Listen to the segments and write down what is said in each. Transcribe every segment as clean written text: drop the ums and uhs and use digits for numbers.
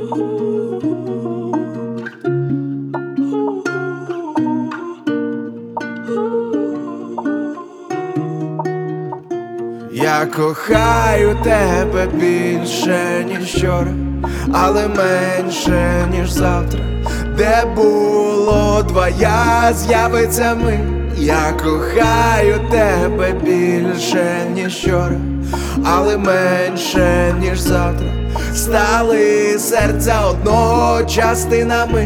Я кохаю тебе більше, ніж вчора, але менше, ніж завтра. Де було двоя, з'явиться ми. Я кохаю тебе більше, ніж вчора, але менше, ніж завтра. Стали серця одного частинами.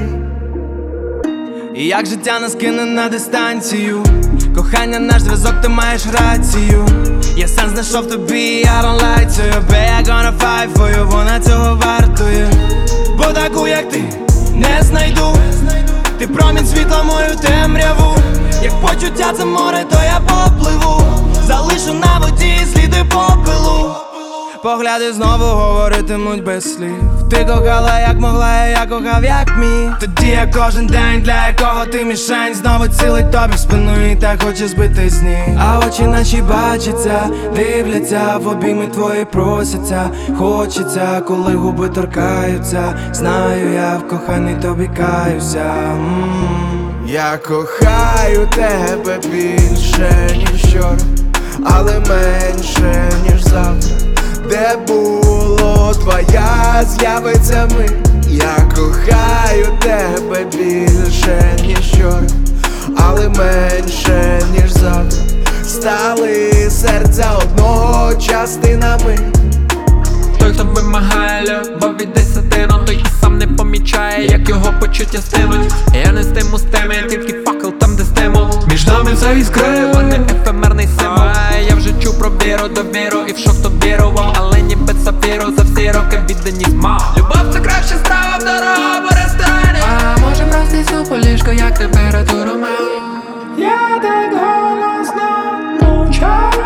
І як життя нас кине на дистанцію, кохання наш зв'язок, ти маєш рацію. Я сам знайшов тобі, I don't lie to you, babe, I gonna fight for you, вона цього вартує. Бо таку, як ти, не знайду. Ти промінь світла, мою темряву. Як почуття це море, то я попливу. Залишу на воді сліди попелу. Погляди знову говоритимуть без слів. Ти кохала як могла, я кохав як міг. Тоді я кожен день, для якого ти мішень, знову цілить тобі в спину і так хоче збити з ніг. А очі наші бачаться, дивляться, в обійми твої просяться. Хочеться, коли губи торкаються. Знаю, я в коханні тобі каюся. Я кохаю тебе більше, ніж вчора, але менше, ніж завтра. Де було твоя, з'явиться ми. Я кохаю тебе більше, ніж вчора, але менше, ніж завтра. Стали серця одного частинами. Той, хто вимагає любов від десятину, той і сам не помічає, як його почуття стинуть. Я не стиму з теми, тільки факел там, де стимул. Між нами це іскри, не ефемерний символ. Я вже чув про віру, довіру і в шок то вірував, але ніби сапіру за всі роки відданість мав. Любов це краща страва в дорогому ресторані. А може простий суп у ліжко, як температуру мав. Я так голосно мовчав,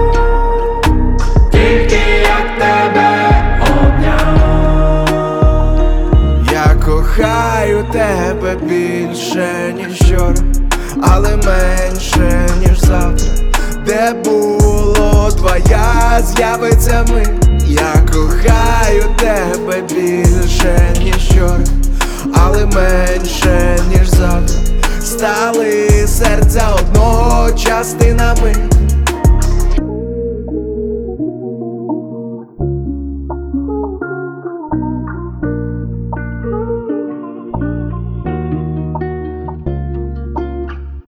тільки як тебе обняв. Я кохаю тебе більше, ніж вчора, але менше, ніж завтра. Де було твоя, з'явиться ми. Я кохаю тебе більше, ніж вчора, але менше, ніж завтра. Стали серця одного частинами.